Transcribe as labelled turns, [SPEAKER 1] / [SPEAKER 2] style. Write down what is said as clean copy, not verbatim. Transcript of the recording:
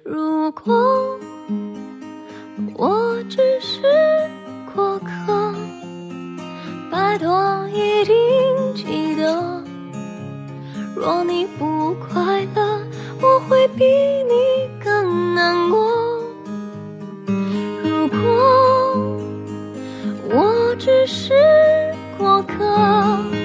[SPEAKER 1] 如果我只是过客，拜托一定记得，若你不快乐，我会比你更难过。如果我只是过客，